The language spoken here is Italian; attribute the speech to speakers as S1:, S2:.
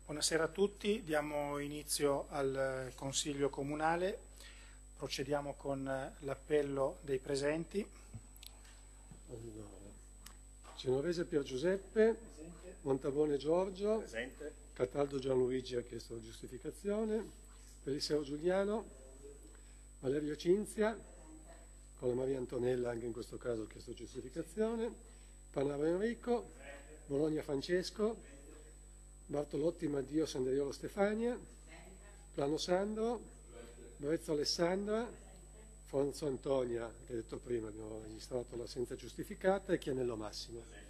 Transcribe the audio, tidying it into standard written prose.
S1: Buonasera a tutti, diamo inizio al Consiglio Comunale, procediamo con l'appello dei presenti.
S2: Allora, Genovese Pier Giuseppe, presente. Montabone Giorgio,
S3: presente.
S2: Cataldo Gianluigi ha chiesto la giustificazione, Pelissero Giuliano, Valerio Cinzia, con la Maria Antonella anche in questo caso ha chiesto giustificazione, Panaro Enrico, Bologna Francesco, Bartolotti Maddio Sanderiolo Stefania, Plano Sandro, Brezzo Alessandra, Fonzo Antonia, che ho detto prima, abbiamo registrato l'assenza giustificata, e Chianello Massimo.